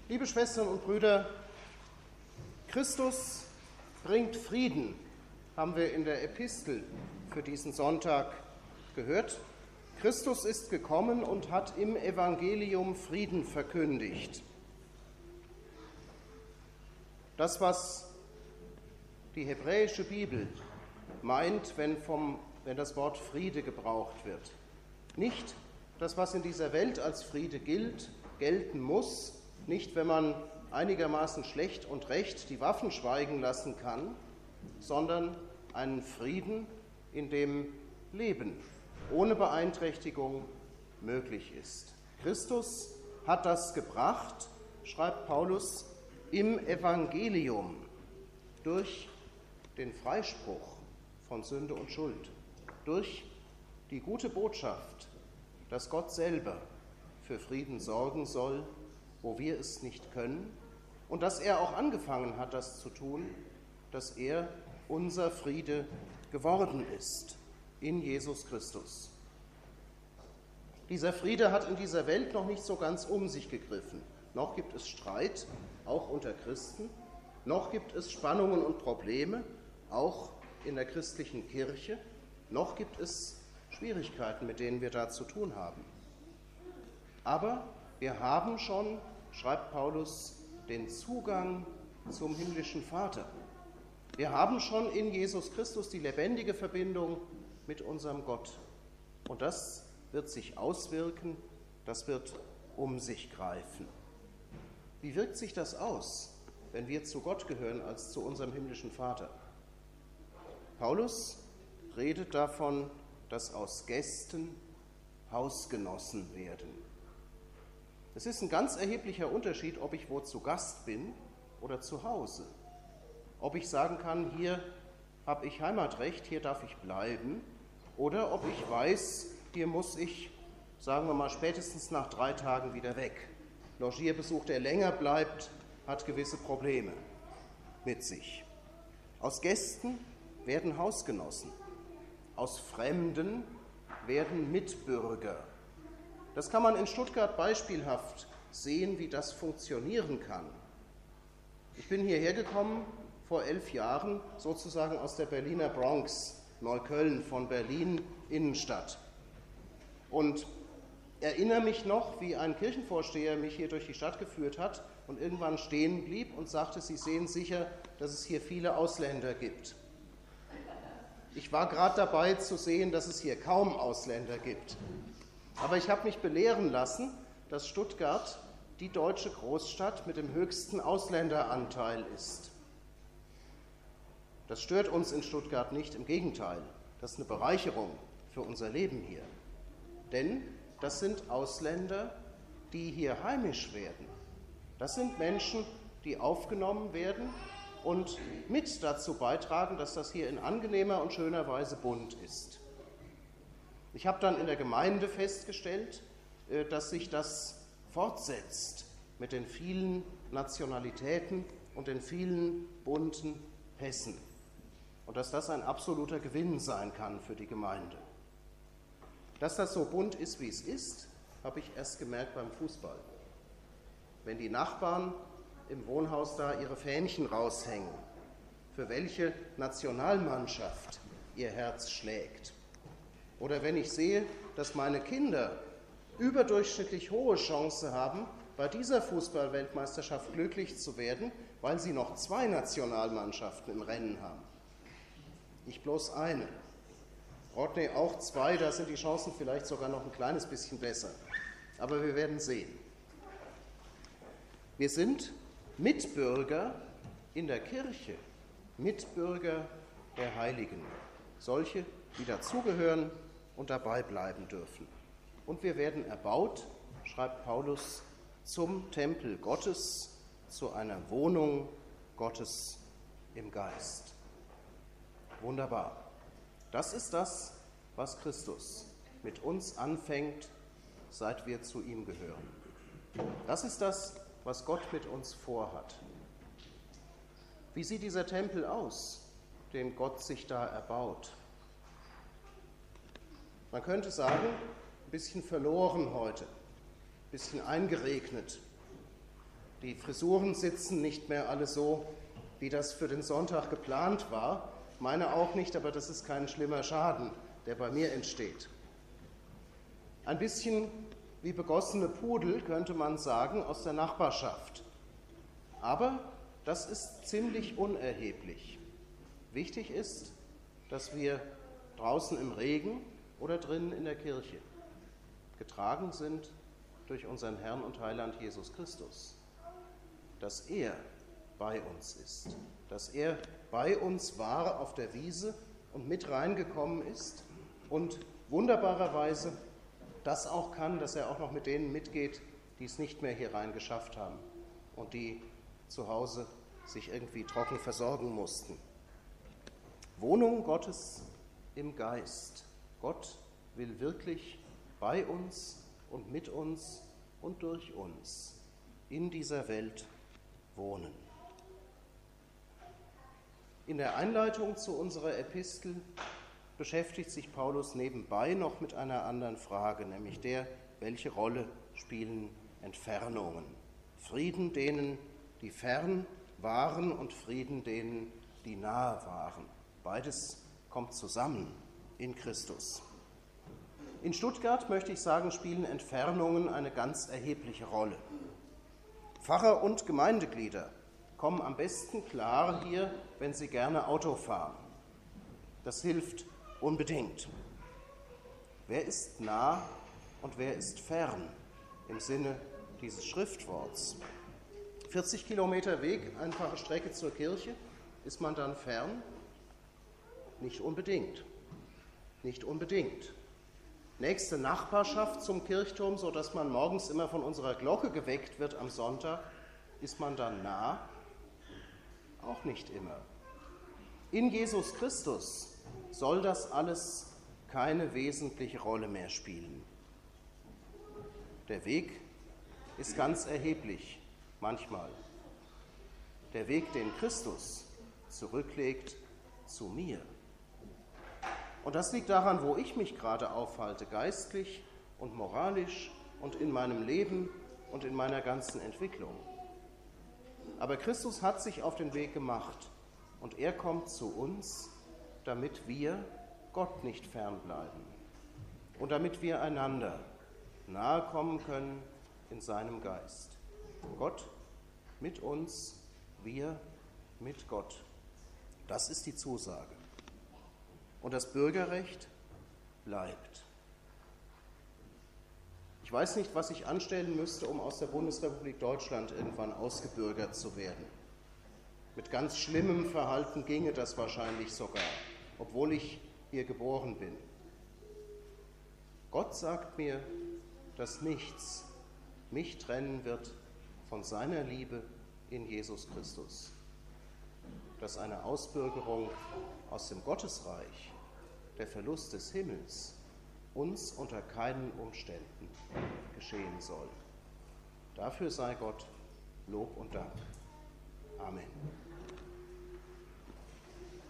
Liebe Schwestern und Brüder, Christus bringt Frieden, haben wir in der Epistel für diesen Sonntag gehört. Christus ist gekommen und hat im Evangelium Frieden verkündigt. Das, was die hebräische Bibel meint, wenn das Wort Friede gebraucht wird. Nicht das, was in dieser Welt als Friede gelten muss, nicht, wenn man einigermaßen schlecht und recht die Waffen schweigen lassen kann, sondern einen Frieden, in dem Leben ohne Beeinträchtigung möglich ist. Christus hat das gebracht, schreibt Paulus, im Evangelium durch den Freispruch von Sünde und Schuld, durch die gute Botschaft, dass Gott selber für Frieden sorgen soll, wo wir es nicht können, und dass er auch angefangen hat, das zu tun, dass er unser Friede geworden ist in Jesus Christus. Dieser Friede hat in dieser Welt noch nicht so ganz um sich gegriffen. Noch gibt es Streit, auch unter Christen, noch gibt es Spannungen und Probleme, auch in der christlichen Kirche, noch gibt es Schwierigkeiten, mit denen wir da zu tun haben. Aber wir haben schon, schreibt Paulus, den Zugang zum himmlischen Vater. Wir haben schon in Jesus Christus die lebendige Verbindung mit unserem Gott. Und das wird sich auswirken, das wird um sich greifen. Wie wirkt sich das aus, wenn wir zu Gott gehören als zu unserem himmlischen Vater? Paulus redet davon, dass aus Gästen Hausgenossen werden. Es ist ein ganz erheblicher Unterschied, ob ich wo zu Gast bin oder zu Hause. Ob ich sagen kann, hier habe ich Heimatrecht, hier darf ich bleiben, oder ob ich weiß, hier muss ich, sagen wir mal, spätestens nach 3 Tagen wieder weg. Logierbesuch, der länger bleibt, hat gewisse Probleme mit sich. Aus Gästen werden Hausgenossen, aus Fremden werden Mitbürger. Das kann man in Stuttgart beispielhaft sehen, wie das funktionieren kann. Ich bin hierher gekommen vor 11 Jahren, sozusagen aus der Berliner Bronx, Neukölln von Berlin Innenstadt. Und erinnere mich noch, wie ein Kirchenvorsteher mich hier durch die Stadt geführt hat und irgendwann stehen blieb und sagte, Sie sehen sicher, dass es hier viele Ausländer gibt. Ich war gerade dabei zu sehen, dass es hier kaum Ausländer gibt. Aber ich habe mich belehren lassen, dass Stuttgart die deutsche Großstadt mit dem höchsten Ausländeranteil ist. Das stört uns in Stuttgart nicht, im Gegenteil. Das ist eine Bereicherung für unser Leben hier. Denn das sind Ausländer, die hier heimisch werden. Das sind Menschen, die aufgenommen werden und mit dazu beitragen, dass das hier in angenehmer und schöner Weise bunt ist. Ich habe dann in der Gemeinde festgestellt, dass sich das fortsetzt mit den vielen Nationalitäten und den vielen bunten Pässen und dass das ein absoluter Gewinn sein kann für die Gemeinde. Dass das so bunt ist, wie es ist, habe ich erst gemerkt beim Fußball. Wenn die Nachbarn im Wohnhaus da ihre Fähnchen raushängen, für welche Nationalmannschaft ihr Herz schlägt. Oder wenn ich sehe, dass meine Kinder überdurchschnittlich hohe Chance haben, bei dieser Fußball-Weltmeisterschaft glücklich zu werden, weil sie noch 2 Nationalmannschaften im Rennen haben. Ich bloß eine. Rodney auch 2, da sind die Chancen vielleicht sogar noch ein kleines bisschen besser. Aber wir werden sehen. Wir sind Mitbürger in der Kirche, Mitbürger der Heiligen, solche, die dazugehören und dabei bleiben dürfen. Und wir werden erbaut, schreibt Paulus, zum Tempel Gottes, zu einer Wohnung Gottes im Geist. Wunderbar. Das ist das, was Christus mit uns anfängt, seit wir zu ihm gehören. Das ist das, was Gott mit uns vorhat. Wie sieht dieser Tempel aus, den Gott sich da erbaut? Man könnte sagen, ein bisschen verloren heute, ein bisschen eingeregnet. Die Frisuren sitzen nicht mehr alle so, wie das für den Sonntag geplant war. Meine auch nicht, aber das ist kein schlimmer Schaden, der bei mir entsteht. Ein bisschen wie begossene Pudel, könnte man sagen, aus der Nachbarschaft. Aber das ist ziemlich unerheblich. Wichtig ist, dass wir draußen im Regen oder drinnen in der Kirche getragen sind durch unseren Herrn und Heiland Jesus Christus. Dass er bei uns ist, dass er bei uns war auf der Wiese und mit reingekommen ist und wunderbarerweise das auch kann, dass er auch noch mit denen mitgeht, die es nicht mehr hier rein geschafft haben und die zu Hause sich irgendwie trocken versorgen mussten. Wohnung Gottes im Geist. Gott will wirklich bei uns und mit uns und durch uns in dieser Welt wohnen. In der Einleitung zu unserer Epistel beschäftigt sich Paulus nebenbei noch mit einer anderen Frage, nämlich der, welche Rolle spielen Entfernungen? Frieden denen, die fern waren, und Frieden denen, die nahe waren. Beides kommt zusammen in Christus. In Stuttgart, möchte ich sagen, spielen Entfernungen eine ganz erhebliche Rolle. Pfarrer und Gemeindeglieder kommen am besten klar hier, wenn sie gerne Auto fahren. Das hilft unbedingt. Wer ist nah und wer ist fern im Sinne dieses Schriftworts? 40 Kilometer Weg, einfache Strecke zur Kirche, ist man dann fern? Nicht unbedingt. Nicht unbedingt. Nächste Nachbarschaft zum Kirchturm, sodass man morgens immer von unserer Glocke geweckt wird am Sonntag, ist man dann nah? Auch nicht immer. In Jesus Christus soll das alles keine wesentliche Rolle mehr spielen. Der Weg ist ganz erheblich, manchmal. Der Weg, den Christus zurücklegt zu mir. Und das liegt daran, wo ich mich gerade aufhalte, geistlich und moralisch und in meinem Leben und in meiner ganzen Entwicklung. Aber Christus hat sich auf den Weg gemacht und er kommt zu uns, damit wir Gott nicht fernbleiben und damit wir einander nahe kommen können in seinem Geist. Gott mit uns, wir mit Gott. Das ist die Zusage. Und das Bürgerrecht bleibt. Ich weiß nicht, was ich anstellen müsste, um aus der Bundesrepublik Deutschland irgendwann ausgebürgert zu werden. Mit ganz schlimmem Verhalten ginge das wahrscheinlich sogar, obwohl ich hier geboren bin. Gott sagt mir, dass nichts mich trennen wird von seiner Liebe in Jesus Christus. Dass eine Ausbürgerung aus dem Gottesreich, der Verlust des Himmels, uns unter keinen Umständen geschehen soll. Dafür sei Gott Lob und Dank. Amen.